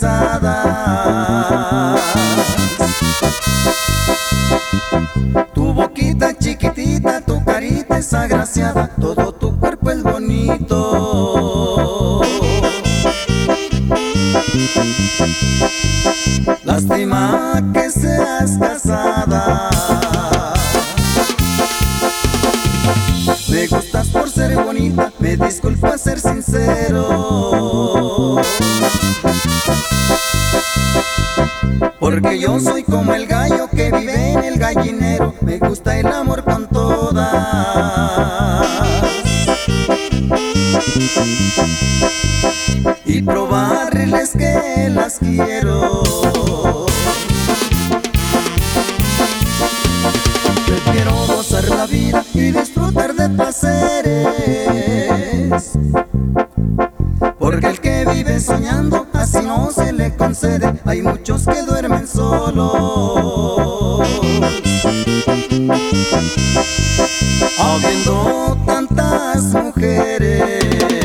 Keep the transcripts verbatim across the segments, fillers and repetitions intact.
pesadas. Tu boquita chiquitita, tu carita es agraciada, todo tu cuerpo es bonito. Lástima que seas casada. Me gustas por ser bonita, me disculpa ser sincero, porque yo soy como el gallo que vive en el gallinero. Me gusta el amor con todas y probarles que las quiero. Prefiero gozar la vida y disfrutar de placeres, porque el que vive soñando así no se le concede. Hay muchos que duermen solos, habiendo tantas mujeres.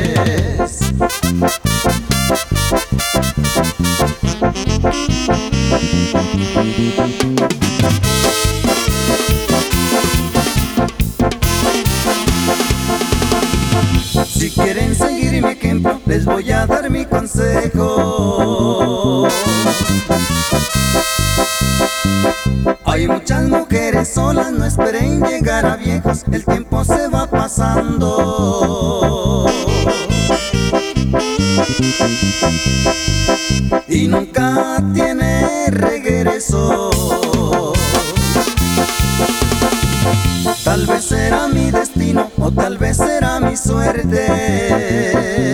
Si quieren seguir mi ejemplo, les voy a dar mi consejo. Hay muchas mujeres solas, no esperen llegar a viejos, el tiempo se va pasando y nunca tiene regreso. Tal vez será mi destino o tal vez será mi suerte.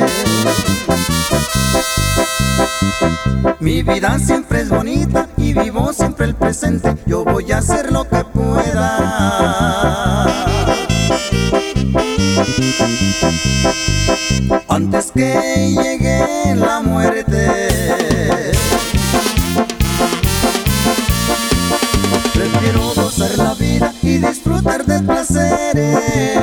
Mi vida siempre es bonita y vivo siempre el presente. Yo voy a hacer lo que pueda antes que llegue la muerte. Prefiero gozar la vida y disfrutar de placeres,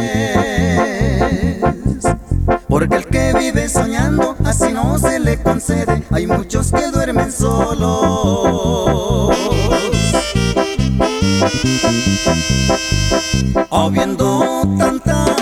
porque el que vive soñando así no se le concede. Hay muchos que duermen solos, habiendo tanta